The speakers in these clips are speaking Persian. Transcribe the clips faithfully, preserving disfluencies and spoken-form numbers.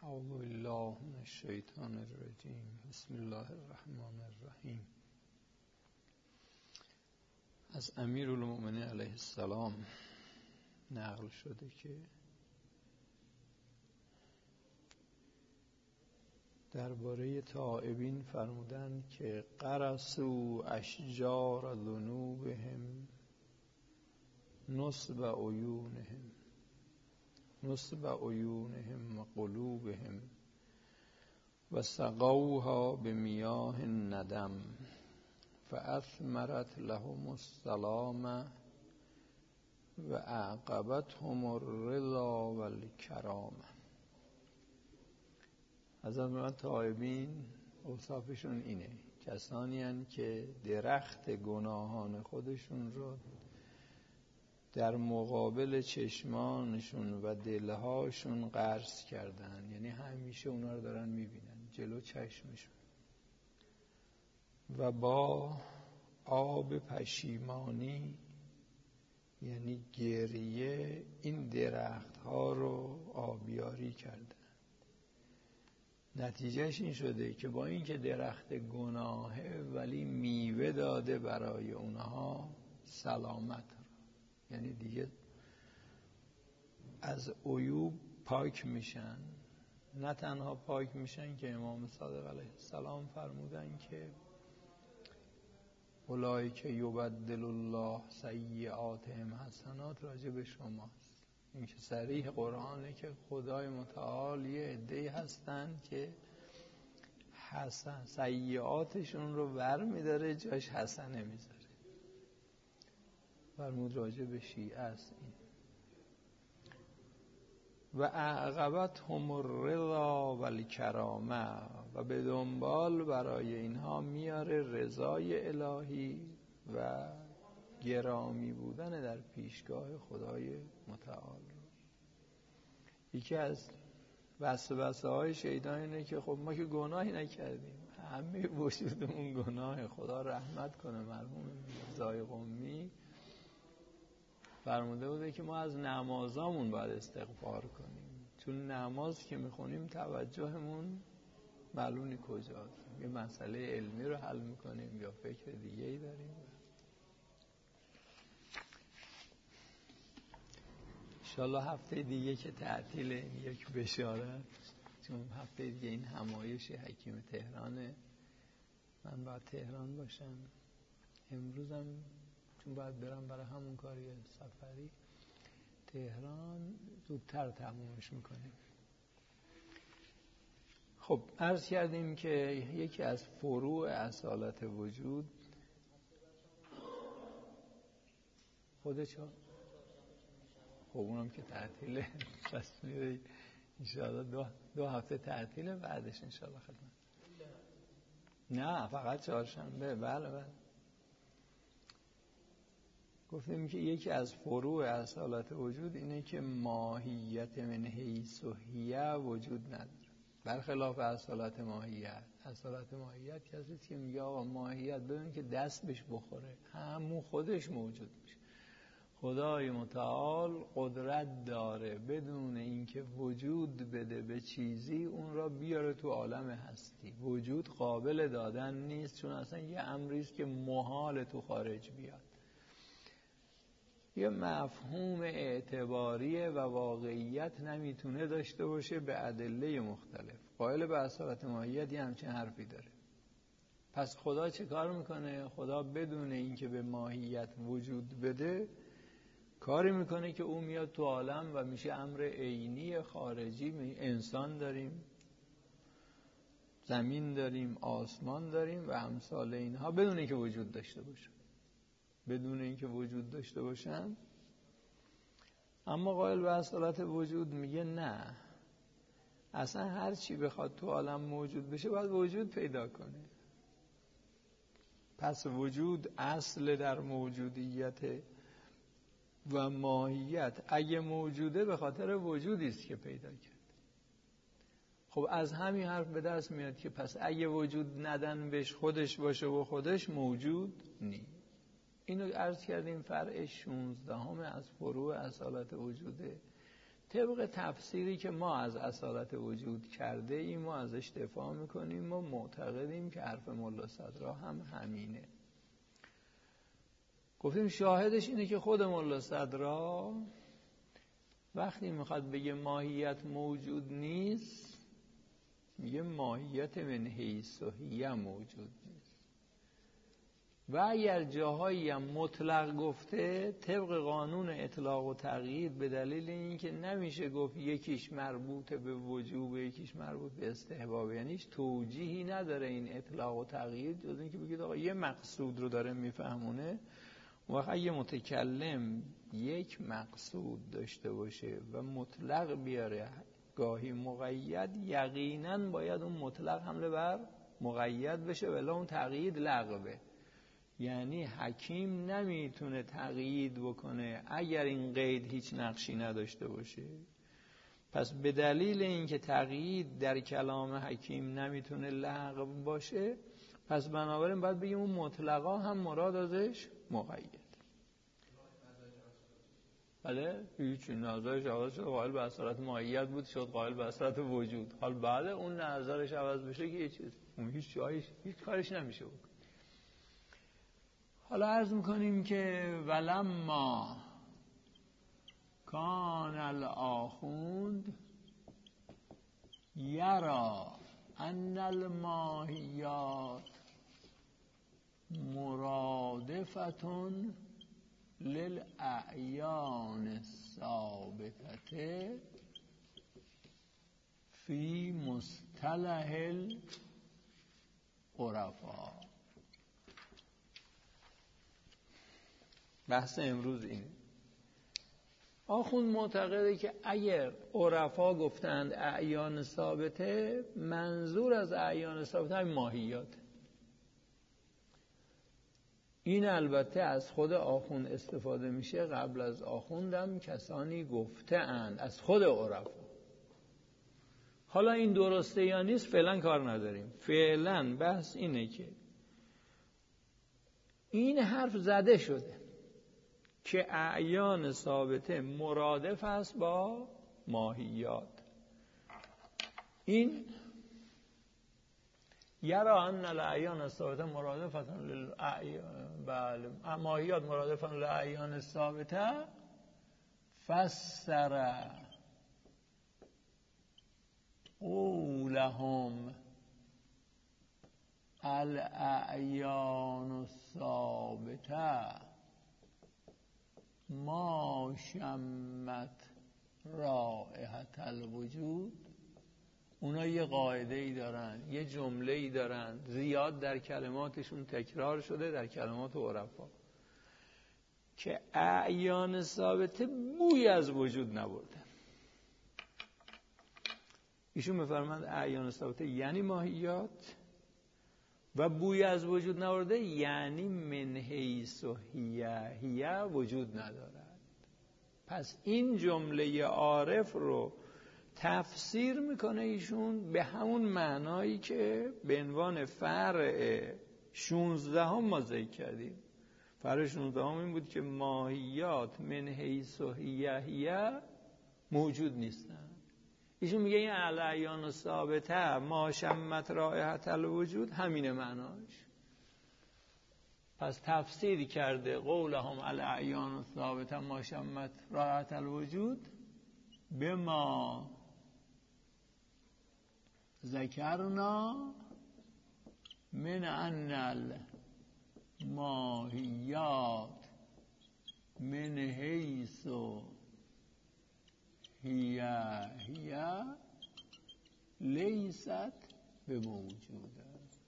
اعوذ بالله من الشیطان الرجیم. بسم الله الرحمن الرحیم. از امیرالمؤمنین علیه السلام نقل شده که درباره تائبین فرمودند که قرسوا اشجار ذنوبهم نصب عیونهم نصب عیونهم و قلوبهم و سقوها بمیاه الندم فاثمرت لهم السلام و اعقبتهم الرضا و الکرامه. حضرت من تائبین اوصافشون اینه: کسانی هستند که درخت گناهان خودشون رو در مقابل چشمانشون و دلهاشون غرس کردن، یعنی همیشه اونا رو دارن میبینن جلو چشمشون، و با آب پشیمانی یعنی گریه این درخت ها رو آبیاری کردن. نتیجهش این شده که با اینکه درخت گناهه ولی میوه داده برای اونها سلامت رو، یعنی دیگه از عیوب پاک میشن. نه تنها پاک میشن که امام صادق علیه السلام فرمودن که اولئک یبدل الله سیئاتهم حسنات راجع به شماست. این که صریح قرآنه که خدای متعال یه عده‌ای هستن که حسن سیئاتشون رو ور میداره جاش حسنه میذاره. فرمود راجع به شیعه است این. و اعقبتهم الرضا و الکرامه، و به دنبال برای اینها میاره رضای الهی و گرامی بودن در پیشگاه خدای متعال. یکی از وسوسه های شیطان اینه که خب ما که گناهی نکردیم، همه وجودمون گناه، خدا رحمت کنه مرحوم میرزای قمی فرموده بوده که ما از نمازامون باید استغفار کنیم، چون نماز که میخونیم توجهمون معلومی کجاست، یه مسئله علمی رو حل میکنیم یا فکر دیگه ای داریم. انشالله هفته دیگه که تعطیله یک بشارت، چون هفته دیگه این همایش حکیم تهرانه، من باید تهران باشم. امروزم چون باید برم برای همون کاری سفری تهران، زودتر تمومش میکنیم. خب عرض کردیم که یکی از فروع اصالت وجود خودش ها، خب اونم که تعطیله، پس میره انشاءالله دو, دو هفته تعطیله، بعدش انشاءالله خدمت. نه فقط چهارشنبه. بله بله. گفتیم که یکی از فروع اصالت وجود اینه که ماهیت من حیث و هیه وجود نداره، برخلاف اصالت ماهیت. اصالت ماهیت کسی که میگه آقا ماهیت بدون که دست بهش بخوره همون خودش موجود میشه. خدای متعال قدرت داره بدون اینکه وجود بده به چیزی اون را بیاره تو عالم هستی. وجود قابل دادن نیست، چون اصلا یه امریست که محال تو خارج بیاد. یه مفهوم اعتباریه و واقعیت نمیتونه داشته باشه به ادله مختلف. قائل به اصالت ماهیت یه همچین حرفی داره. پس خدا چه کار میکنه؟ خدا بدون اینکه به ماهیت وجود بده کاری میکنه که اون میاد تو عالم و میشه امر عینی خارجی. انسان داریم، زمین داریم، آسمان داریم و امثال اینها بدون اینکه وجود داشته باشه بدون اینکه وجود داشته باشن. اما قائل به اصالت وجود میگه نه، اصلا هر چی بخواد تو عالم موجود بشه باید وجود پیدا کنه. پس وجود اصل در موجودیت و ماهیت اگه موجوده به خاطر وجودی است که پیدا کرد. خب از همین حرف به دست میاد که پس اگه وجود ندن بهش خودش باشه و خودش موجود نیست. اینو عرض کردیم فرع شانزدهم از فروع اصالت وجوده. طبق تفسیری که ما از اصالت وجود کرده ایم ما ازش دفاع میکنیم. ما معتقدیم که حرف ملا صدرا هم همینه. گفتیم شاهدش اینه که خود ملا صدرا وقتی میخواد بگه ماهیت موجود نیست میگه ماهیت من حیث و هیه موجود نیست. و اگر جاهایی هم مطلق گفته طبق قانون اطلاق و تقیید به دلیل اینکه نمیشه گفت یکیش مربوط به وجوب یکیش مربوط به استحباب، یعنی هیچ توجیهی نداره این اطلاق و تقیید جز اینکه بگید آقا یه مقصود رو داره میفهمونه. وقت اگه متکلم یک مقصود داشته باشه و مطلق بیاره گاهی مقید، یقیناً باید اون مطلق حمله بر مقید بشه ولی اون تقیید لغوه. یعنی حکیم نمیتونه تقیید بکنه اگر این قید هیچ نقشی نداشته باشه. پس به دلیل اینکه تقیید در کلام حکیم نمیتونه لغو باشه، پس بنابراین باید بگیم اون مطلقا هم مراد ازش مقید. بله هیچ نظرش عوض شد، قائل به اصالت ماهیت بود شد قائل به اصالت وجود. حال بعد اون نظرش عوض بشه که هیچ چیز اون هیچ جایش هیچ کارش نمیشه بود. حالا عرض میکنیم که ولما کان الاخوند یرا ان الماهیات مرادفتون للأعیان الثابتة فی مصطلح العرفاء. بحث امروز اینه. آخوند معتقده که اگر عرفا گفتند اعیان ثابته، منظور از اعیان ثابته همین ماهیات. این البته از خود آخوند استفاده میشه. قبل از آخوندم کسانی گفته اند از خود عرفا. حالا این درسته یا نیست فعلا کار نداریم. فعلا بحث اینه که این حرف زده شده که اعیان ثابته مرادف است با ماهیات. این یرا ان الاعیان الثابته مرادفتون للاعیان، بله ماهیات مرادفتون للاعیان الثابته، فسر قولهم الاعیان الثابته ما شمت رائحة الوجود. اونا یه قاعده ای دارن، یه جمله ای دارن، زیاد در کلماتشون تکرار شده در کلمات عرفا، که اعیان ثابته بوی از وجود نبرده. ایشون میفرمند اعیان ثابته یعنی ماهیات و بوی از وجود نبرده یعنی من حیث و هیه هیه وجود ندارد. پس این جمله عارف رو تفسیر میکنه ایشون به همون معنایی که به عنوان فرع شونزده هم ما ذکر کردیم. فرع شونزده هم این بود که ماهیات من حیث و هیه هیه موجود نیستن. ایشون میگه این الاعیان ثابته ما شمت رائحة الوجود همینه معناش. پس تفسیر کرده قولهم الاعیان ثابته ما شمت رائحة الوجود به ما ذکرنا من ان الماهیات من حیث هیه هیه لیست بموجوده.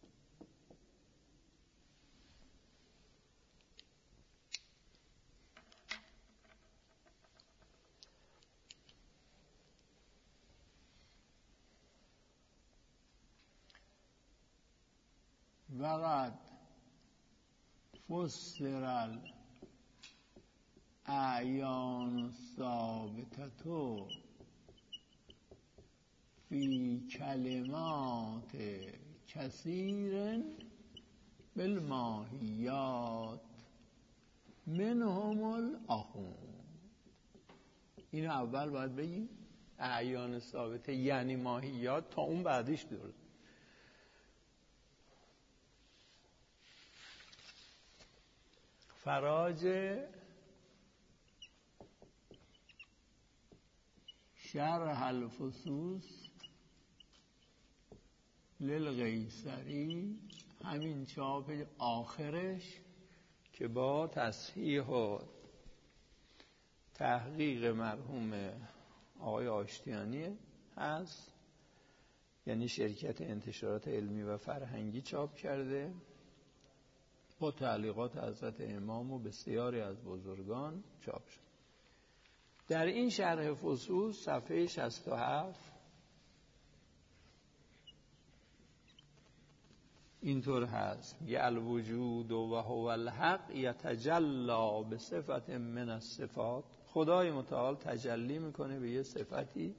وقد فسر الاعیان الثابتة فی کلمات کثیر بالماهیات منهم الاخوند. این اول باید بگیم اعیان ثابته یعنی ماهیات تا اون بعدیش درست. فراج شرح الفصوص للقیصری، همین چاپ آخرش که با تصحیح و تحقیق مرحوم آقای آشتیانی هست، یعنی شرکت انتشارات علمی و فرهنگی چاپ کرده با تعلیقات حضرت امام و بسیاری از بزرگان چاپ شد. در این شرح فصوص صفحه شصت و هفت اینطور هست: میگه الوجود و هو الحق یتجلا به صفت من الصفات، خدای متعال تجلی میکنه به یه صفتی،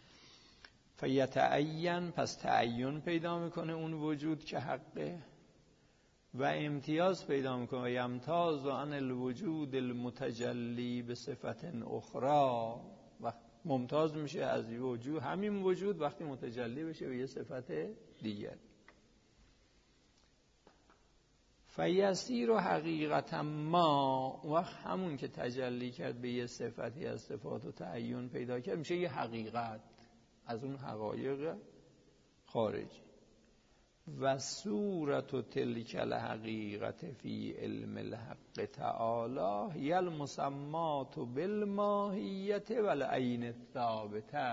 فیتعین، پس تعین پیدا میکنه اون وجود که حقه، و امتیاز پیدا میکنه، و یمتاز عن الوجود المتجلی به صفت اخرى، و ممتاز میشه از وجود، همین وجود وقتی متجلی بشه به یه صفت دیگر. فیسیر و حقیقتا ما، وقت همون که تجلی کرد به یه صفتی از صفات و تعین پیدا کرد میشه یه حقیقت از اون حقایق خارجی. و صورت و تلک الحقیقت فی علم الحق تعالی هی المسمات بالماهیت والعین الثابته،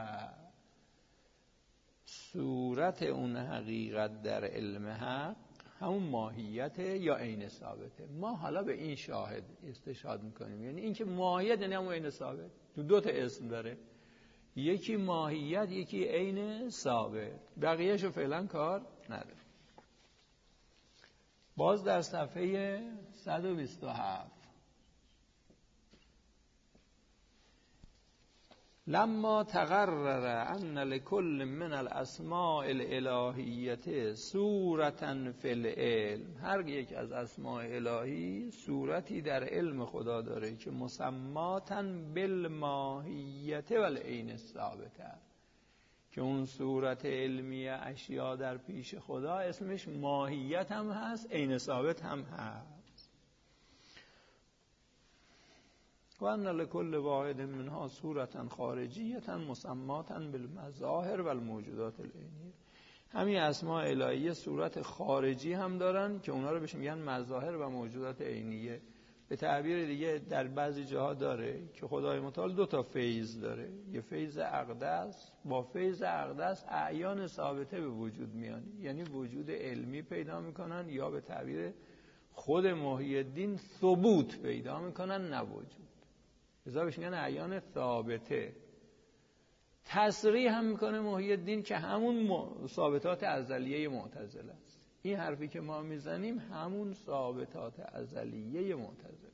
صورت اون حقیقت در علم حق همون ماهیت یا عین ثابته. ما حالا به این شاهد استشهاد میکنیم، یعنی اینکه ماهیت یعنی همون عین ثابت. دو, دو تا اسم داره، یکی ماهیت یکی عین ثابت، بقیه‌شو فعلا کار نداره. باز در صفحه صد و بیست و هفت لما تقرر ان لكل من الاسماء الالهیه صورتا فی العلم، هر یک از اسماء الهی صورتی در علم خدا داره که مسماتاً بالماهیت والعین الثابته، که اون صورت علمی اشیا در پیش خدا اسمش ماهیت هم هست، عین ثابت هم هست. و ان لكل واحد منها صورتا خارجیه مسماتا بالمظاهر والموجودات العینیه، همین اسماء الهیه صورت خارجی هم دارن که اونا رو بهش میگن مظاهر و موجودات عینیه. به تعبیر دیگه در بعضی جاها داره که خدای متعال دو تا فیض داره، یه فیض اقدس، با فیض اقدس اعیان ثابته به وجود میان، یعنی وجود علمی پیدا میکنن، یا به تعبیر خود محی الدین ثبوت پیدا میکنن نه وجود، لذا بهش میگن اعیان ثابته. تصریح هم میکنه محی الدین که همون ثابتات ازلیه معتزله است. این حرفی که ما میزنیم همون ثابتات ازلیه معتزله.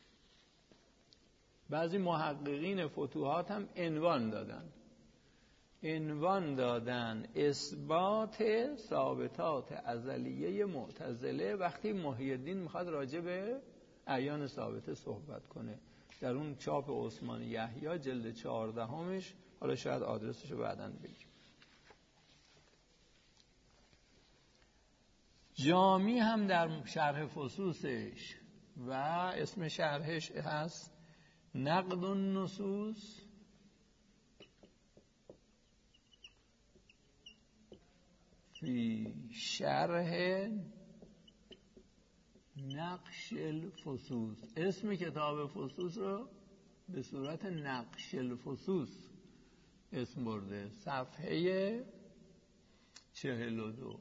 بعضی محققین فتوحات هم عنوان دادن عنوان دادن اثبات ثابتات ازلیه معتزله وقتی محی الدین میخواد راجع به اعیان ثابته صحبت کنه. در اون چاپ عثمان یحیی جلد چهاردهمش، حالا شاید آدرسشو بعداً بگیم. جامی هم در شرح فصوصش و اسم شرحش هست نقد النصوص فی شرح نقش الفصوص، اسم کتاب فصوص رو به صورت نقش الفصوص اسم برده، صفحه چهل و دو.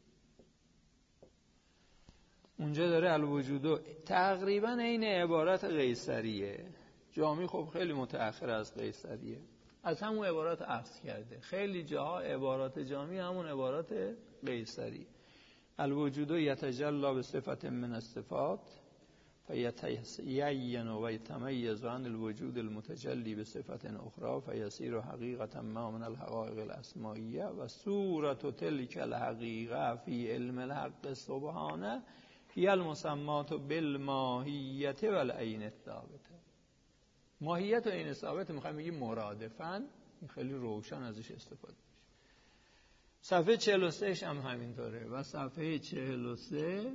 اونجا داره الوجود تقریبا این عبارت قیصریه. جامی خب خیلی متأخر از قیصریه، از همون عبارات اخذ کرده. خیلی جاها عبارات جامی همون عبارات قیصری. الوجود یتجلی به صفت من الصفات فیتعین و یتمیز عن الوجود المتجلی به صفت اخرى فیصیر حقیقتا ما من الحقائق الاسمائیه و صورت تلک الحقیقه فی علم الحق سبحانه هی المسمات بالماهیت والعین الثابته. ماهیت و عین ثابت میخوایم بگیم مرادفاً این خیلی روشن ازش استفاده میشه. صفحه چهل و سه هم همینطوره و صفحه چهل و سه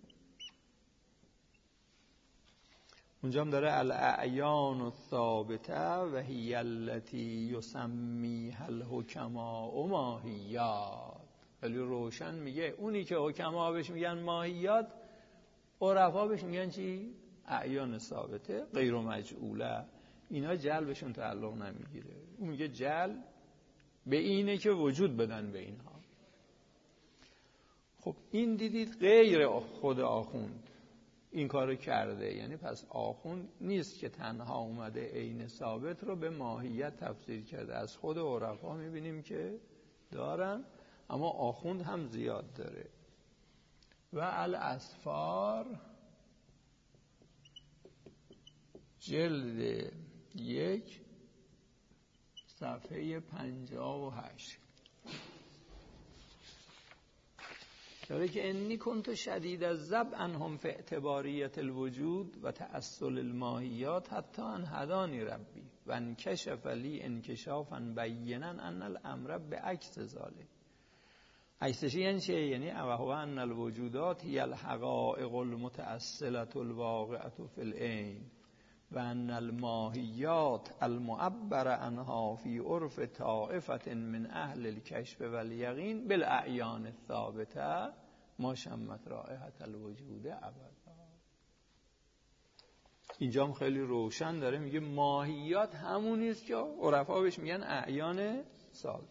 اونجا هم داره الاعیان الثابته و هی التی یسمیها الحکماء ماهیات. خیلی روشن میگه اونی که حکما بهش میگن ماهیات، عرفا بهش میگن چی؟ اعیان ثابته غیر مجعوله. اینا جلبشون تعلق نمیگیره. اون میگه جلب به اینه که وجود بدن به اینها. خب این دیدید غیر خود آخوند این کارو کرده، یعنی پس آخوند نیست که تنها اومده عین ثابت رو به ماهیت تفسیر کرده. از خود عرفا میبینیم که دارن، اما آخوند هم زیاد داره. و الاسفار جلد یک صفحه پنجاه و هشت داره که انی کنت شدید الذب عنهم فی اعتباریت الوجود و تأصل الماهیات حتی ان هدانی ربی و انکشف لی انکشافا بینا ان الامر بعکس ذلک. عکسش یعنی چه؟ یعنی وهو ان الوجودات هی الحقائق المتأصلة الواقعة فی العین و ان الماهیات المعبر عنها فی عرف طائفة من اهل الکشف والیقین بالاعیان الثابته ما شمت رائحة الوجود ابدا. اینجا هم خیلی روشن داره میگه ماهیات همونی است که عرفا بهش میگن اعیان ثابت.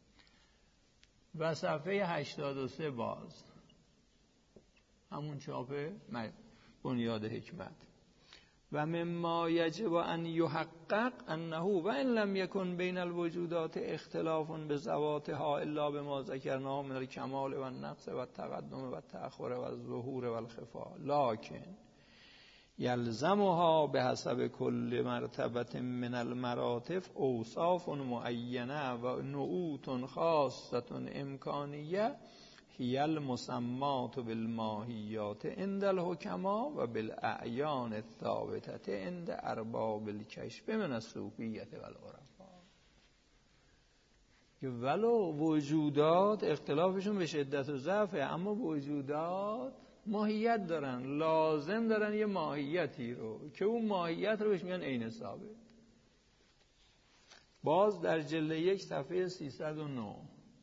و صفحه هشتاد و سه باز همون چاپ بنیاد حکمت و مما یجب ان یحقق انه و ان لم یکن بین الوجودات اختلاف بذواتها الا بما ذکرناه من الکمال و النقص و التقدم و التأخر و الظهور و الخفا لکن یلزمها بحسب کل مرتبه من المراتب اوصاف معینه و نعوت خاصه امکانیه هی المسمات بالماهیات عند الحکما و بالاعیان الثابته عند ارباب الکشف من الصوفیه و العرفا. ولو وجودات اختلافشون به شدت و ضعفه، اما وجودات ماهیت دارن، لازم دارن یه ماهیتی رو که اون ماهیت رو بهش میگن عین ثابت. باز در جلد یک صفحه سیصد و نه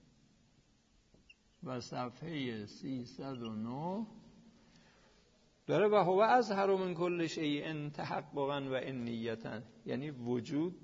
و صفحه سیصد و نه داره و هو اظهر من کل شیء تحققا و انیتا، یعنی وجود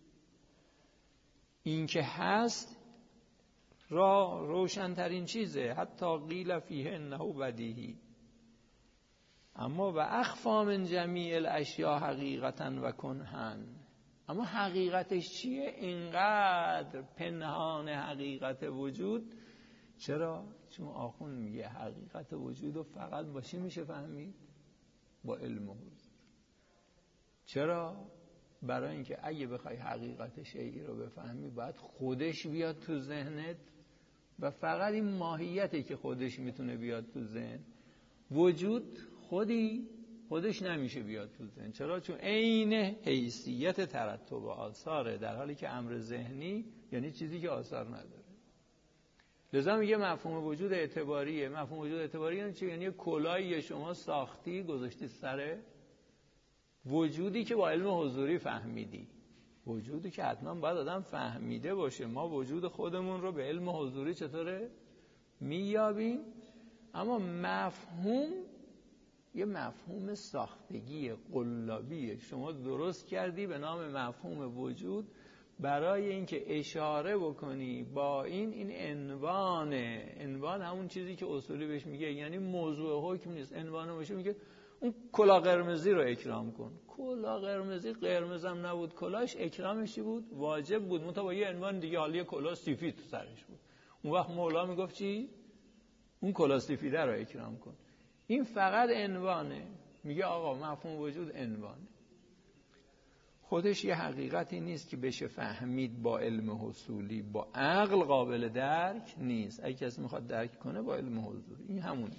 این که هست را روشنترین چیزه، حتی قیل فیه انه بدیهی، اما و اخفا من جمیع الاشیاء حقیقتا و کنهن. اما حقیقتش چیه؟ اینقدر پنهان حقیقت وجود. چرا؟ چون آخوند میگه حقیقت وجود رو فقط با چی میشه فهمید؟ با علم حضور. چرا؟ برای اینکه اگه بخوای حقیقت شیئی رو بفهمی باید خودش بیاد تو ذهنت و فقط این ماهیته که خودش میتونه بیاد تو ذهن. وجود خودی خودش نمیشه بیاد تو ذهن. چرا؟ چون عین حیثیت ترتب آثاره، در حالی که امر ذهنی یعنی چیزی که آثار نداره. لذا میگه مفهوم وجود اعتباریه. مفهوم وجود اعتباری یعنی چی؟ یعنی کلاهی شما ساختی گذاشتی سر وجودی که با علم حضوری فهمیدی. وجودی که حتما باید آدم فهمیده باشه. ما وجود خودمون رو به علم حضوری چطوره میابیم؟ اما مفهوم یه مفهوم ساختگی قلابیه شما درست کردی به نام مفهوم وجود، برای اینکه اشاره بکنی با این این عنوانه. عنوان همون چیزی که اصولی بهش میگه، یعنی موضوع حکم نیست. عنوانه باشه میگه اون کلاه قرمزی رو اکرام کن. کلاه قرمزی قرمزم نبود، کلاهش اکرامشی بود، واجب بود، منتها با یه عنوان دیگه، حالی کلاه سفید تو سرش بود. اون وقت مولا میگفت چی؟ اون کلاه سفیده رو اکرام کن. این فقط عنوانه. میگه آقا مفهوم وجود عنوانه، خودش یه حقیقتی نیست که بشه فهمید با علم حصولی، با عقل قابل درک نیست. اگه کسی میخواد درک کنه با علم حضوری. این همونه.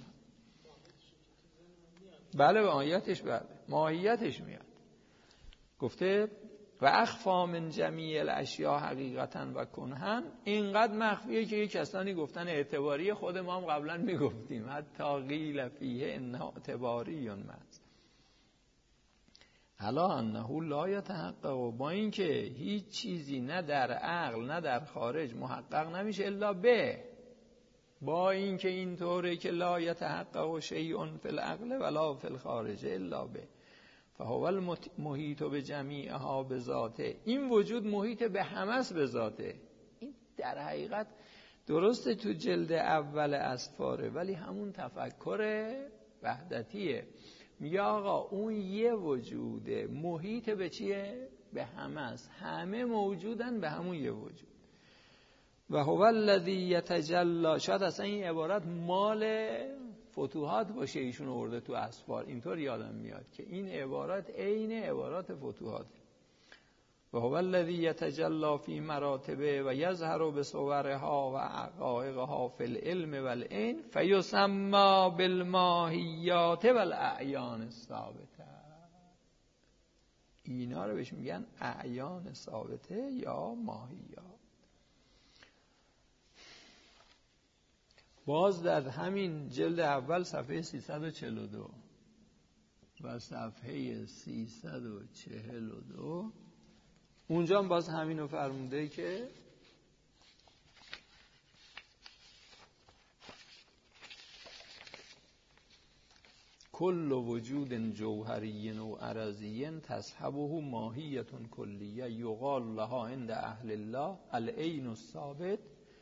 بله به ماهیتش، بله ماهیتش میاد. گفته و اخفا من جمیع الاشیاء حقیقتا و کنهن، اینقدر مخفیه که یک کسانی گفتن اعتباری، خود ما هم قبلا میگفتیم حتی قیل فیه انه اعتباری محض الا انه لا یتحقق، با اینکه هیچ چیزی نه در عقل نه در خارج محقق نمیشه الا به، با اینکه اینطوره که لا یتحقق شیء فی العقل ولا فی الخارج الا به فهو المحیط به جمیعها به ذاته، این وجود محیط به همس به ذاته. این در حقیقت درسته تو جلد اول اسفاره، ولی همون تفکر وحدتیه. میگه آقا اون یه وجوده محیط به چیه؟ به همس، همه موجودن به همون یه وجود. و هو الذی یتجلی، شاید اصلا این عبارت مال فتوحات باشه، ایشون آورده تو اسفار، اینطور یادم میاد که این عبارت عین عبارات فتوحات. و هو الذی یتجلی فی مراتبه و یظهر بصورها و حقایقها فی العلم و العین فیسمى بالماهیات و الاعیان الثابته. اینا رو بهش میگن اعیان ثابته یا ماهیات. باز در همین جلد اول صفحه سیصد و چهل و دو و صفحه سیصد و چهل و دو اونجا هم باز همینو فرموده که کل وجود جوهری و عرضی تصحبه ماهیت کلیه یقال لها عند اهل الله العین الثابت.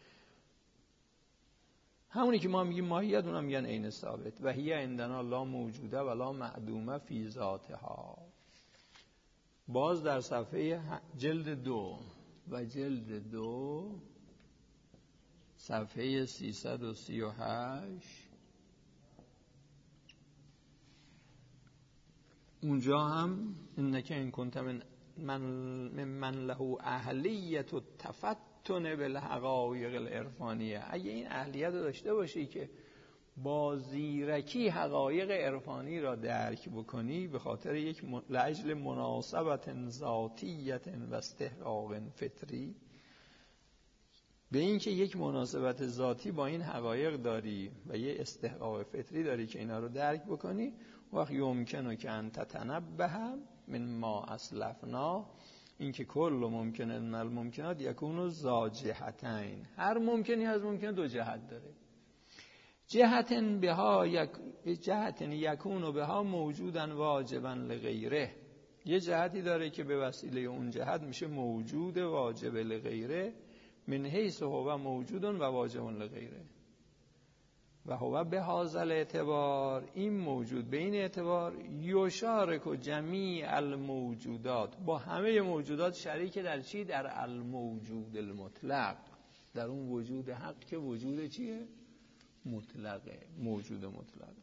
همونی که ما میگیم ماهیت اونها میگن عین ثابت. و هی عندنا لا موجوده ولا معدومه فی ذاتها. باز در صفحه جلد دو و جلد دو صفحه سیصد و سی و هشت اونجا هم انک این کنت من من, من له اهلیت التفتن بالحقایق العرفانیه، اگه این اهلیت رو داشته باشی که با زیرکی حقایق عرفانی را درک بکنی به خاطر یک لاجل مناسبت ذاتیت و استحقاق فطری، به این که یک مناسبت ذاتی با این حقایق داری و یه استحقاق فطری داری که اینا رو درک بکنی، وقت یمکنه که انت تنبه من ما اسلفنا، این که کل ممکنه من الممکنات یکونو زاجحتین، هر ممکنی از ممکن دو جهت داره. جهتن بها یک جهتن یکونو بها موجودن واجبا لغیره، یه جهتی داره که به وسیله اون جهت میشه موجود واجب لغیره، من حیث هو موجودن و واجب لغیره و هو به هذا اعتبار، این موجود به این اعتبار یشارک و جمیع الموجودات، با همه موجودات شریک در چی؟ در الموجود المطلق، در اون وجود حق که وجود چیه؟ مطلقه، موجود مطلق،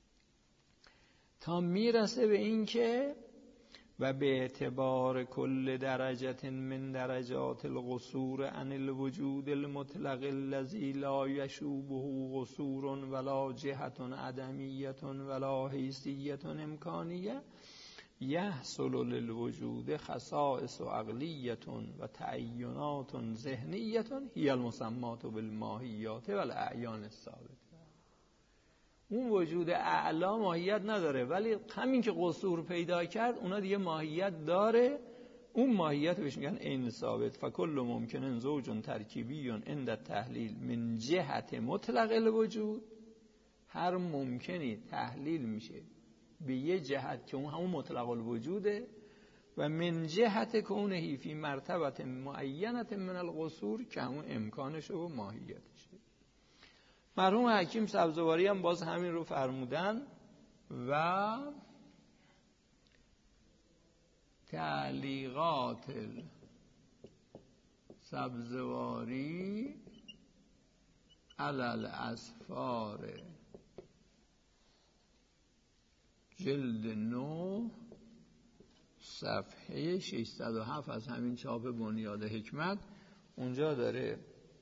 تا میرسه به این که و به اعتبار کل درجه من درجات القصور عن الوجود المطلق الذي لا يشوبه قصور ولا جهت عدمیه ولا حیثیه امکانیه یحصل للوجود خصائص عقلیه و تعینات ذهنیه هی المسمات بالماهیات و الاعیان الثابته. اون وجود اعلا ماهیت نداره، ولی همین که قصور پیدا کرد اونا دیگه ماهیت داره، اون ماهیت بهش میگن عین ثابت. فکل ممکنن زوج ترکیبی عند التحلیل من جهت مطلق الوجود، هر ممکنی تحلیل میشه به یه جهت که اون همون مطلق الوجوده، و من جهت کونه فی مرتبت معینت من القصور که همون امکانشه و ماهیتشه. مرحوم حکیم سبزواری هم باز همین رو فرمودن و تعلیقات سبزواری علل اسفار جلد نو صفحه ششصد و هفت از همین چاپ بنیاد حکمت اونجا داره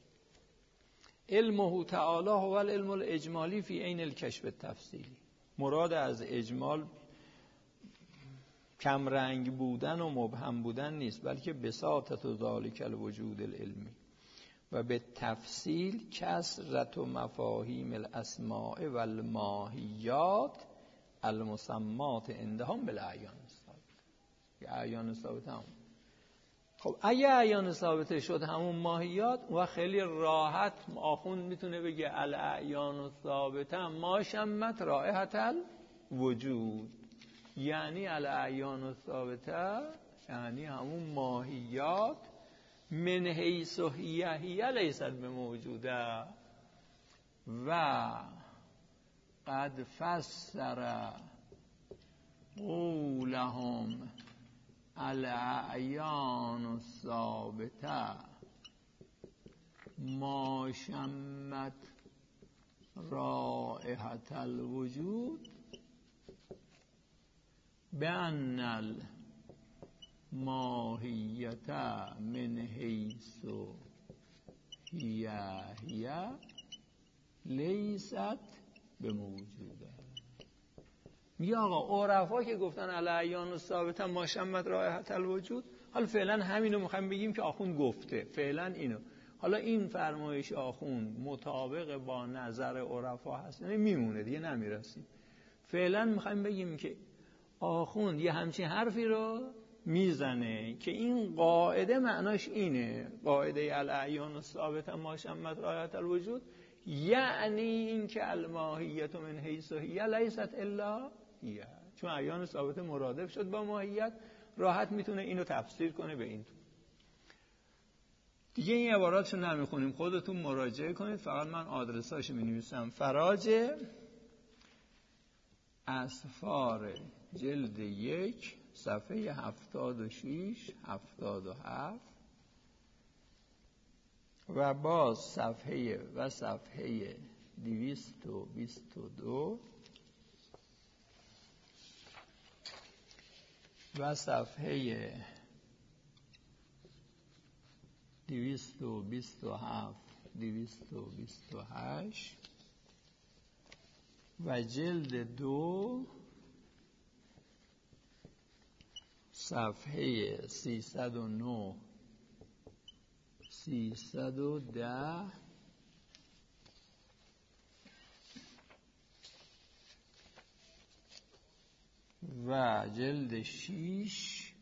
علمه تعالی هو العلم الاجمالی فی عین الکشف التفصیلی. مراد از اجمال کم رنگ بودن و مبهم بودن نیست، بلکه بساطت و ذالک الوجود العلمی و به تفصیل کثرت و مفاهیم الاسماء و الماهیات المسمات عندهم بالاعیان ثابت. اعیان ثابت هم خب اگه اعیان ثابته شد همون ماهیات، و خیلی راحت آخوند میتونه بگه الاعیان ثابته ما شمت رائحة الوجود، یعنی الاعیان ثابته یعنی همون ماهیات من حیث هی هی لیست بموجوده. و قد فسر قولهم الاعیان الثابته ما شمت رائحة الوجود بأن الماهیت من حیث هی هی لیست بموجوده. میگه آقا عرفا که گفتن الاعیان ثابته ما شمت رائحة الوجود، حالا فعلا همینو میخوایم بگیم که آخوند گفته، فعلا اینو. حالا این فرمایش آخوند مطابق با نظر عرفا هست یعنی میمونه دیگه نمیرسیم. فعلا میخوایم بگیم که آخوند یه همچین حرفی رو میزنه که این قاعده معناش اینه، قاعده الاعیان ثابته ما شمت رائحة الوجود، یعنی این که الماهیت من حیث هی لیست الا هی، چون اعیان ثابته مرادف شد با ماهیت، راحت میتونه اینو تفسیر کنه به این. دیگه این عباراتشو نمیخونیم، خودتون مراجعه کنید، فقط من آدرساشو مینویسم. فراج اسفار جلد یک صفحه هفتاد و شش هفتاد و هفت و باز صفحه و صفحه دویست و بیست و دو و صفحه دویست و بیست و هفت دویست و بیست و هشت و جلد دو صفحه سیصد و نه سیصد و ده و جلد شیش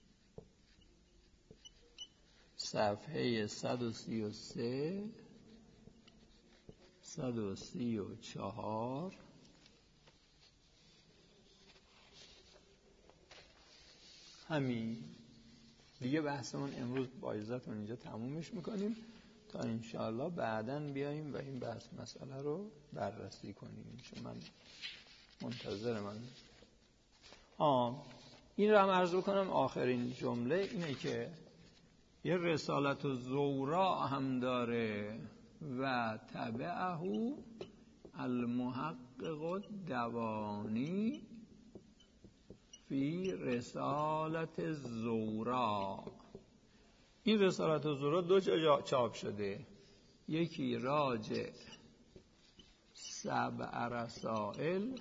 صفحه صد و سی و سه صد و سی و چهار همین دیگه. بحثمون امروز با عزتون اینجا تمومش میکنیم تا انشاءالله بعداً بیاییم و این بحث مسئله رو بررسی کنیم، چون من منتظر من آه این رو هم عرض بکنم. آخرین جمله اینه که یه رسالت الزوراء هم داره و تبعه المحقق الدوانی فی رسالت الزوراء. این رسالت الزوراء دو جا چاپ شده، یکی راجع سبع رسائل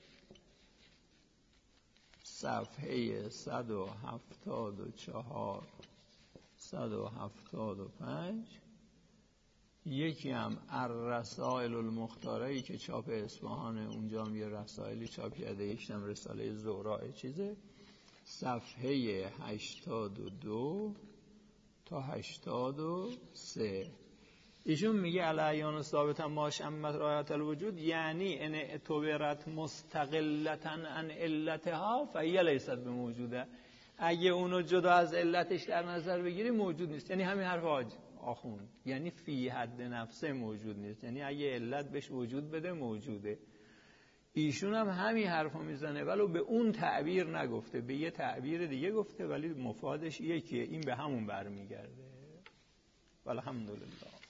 صفحه صد و هفتاد و چهار صد و هفتاد و پنج، یکی هم الرسائل المختاره‌ای که چاپ اصفهان، اونجا هم یه رسائلی چاپ کرده، یکیش هم رساله زهراء چیزه، صفحه هشتاد و دو تا هشتاد و سه. ایشون میگه الاعیان ثابتا ما شمت رائحة الوجود، یعنی ان اعتبرت مستقلتا عن علتها فهی لیست بموجوده. اگه اونو جدا از علتش در نظر بگیری موجود نیست، یعنی همین حرف آخوند، یعنی فی حد نفسه موجود نیست، یعنی اگه علت بهش وجود بده موجوده. ایشون هم همین حرفو میزنه ولو به اون تعبیر نگفته، به یه تعبیر دیگه گفته، ولی مفادش یکیه، این به همون برمیگرده. والحمدلله.